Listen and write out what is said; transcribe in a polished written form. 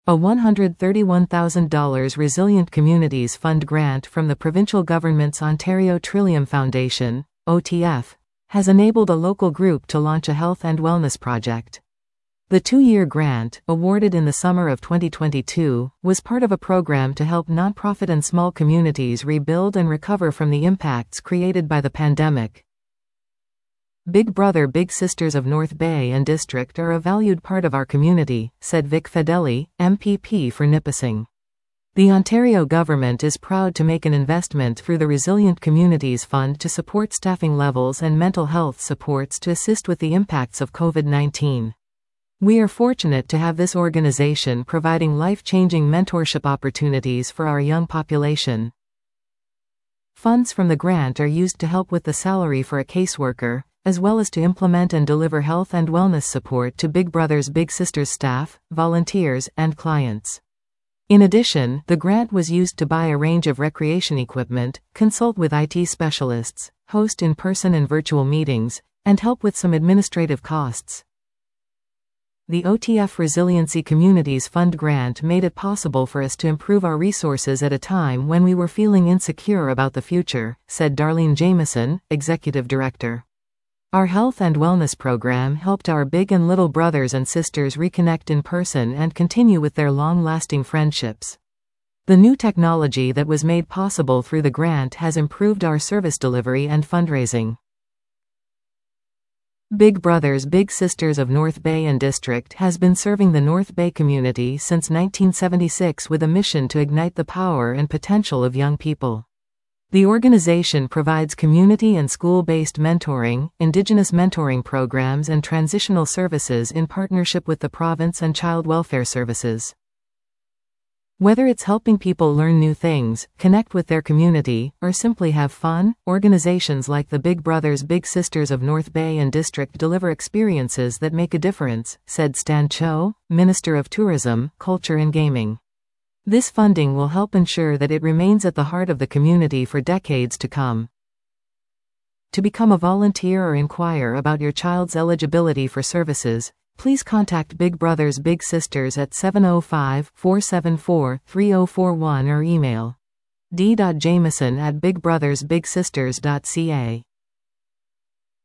A $131,000 Resilient Communities Fund grant from the provincial government's Ontario Trillium Foundation, OTF, has enabled a local group to launch a health and wellness project. The 2-year grant, awarded in the summer of 2022, was part of a program to help nonprofit and small communities rebuild and recover from the impacts created by the pandemic. Big Brother Big Sisters of North Bay and District are a valued part of our community, said Vic Fedeli, MPP for Nipissing. The Ontario government is proud to make an investment through the Resilient Communities Fund to support staffing levels and mental health supports to assist with the impacts of COVID-19. We are fortunate to have this organization providing life-changing mentorship opportunities for our young population. Funds from the grant are used to help with the salary for a caseworker, as well as to implement and deliver health and wellness support to Big Brothers Big Sisters staff, volunteers, and clients. In addition, the grant was used to buy a range of recreation equipment, consult with IT specialists, host in-person and virtual meetings, and help with some administrative costs. The OTF Resiliency Communities Fund grant made it possible for us to improve our resources at a time when we were feeling insecure about the future, said Darlene Jameson, Executive Director. Our health and wellness program helped our big and little brothers and sisters reconnect in person and continue with their long-lasting friendships. The new technology that was made possible through the grant has improved our service delivery and fundraising. Big Brothers Big Sisters of North Bay and District has been serving the North Bay community since 1976 with a mission to ignite the power and potential of young people. The organization provides community and school-based mentoring, Indigenous mentoring programs and transitional services in partnership with the province and child welfare services. Whether it's helping people learn new things, connect with their community, or simply have fun, organizations like the Big Brothers Big Sisters of North Bay and District deliver experiences that make a difference, said Stan Cho, Minister of Tourism, Culture and Gaming. This funding will help ensure that it remains at the heart of the community for decades to come. To become a volunteer or inquire about your child's eligibility for services, please contact Big Brothers Big Sisters at 705-474-3041 or email d.jameson@bigbrothersbigsisters.ca.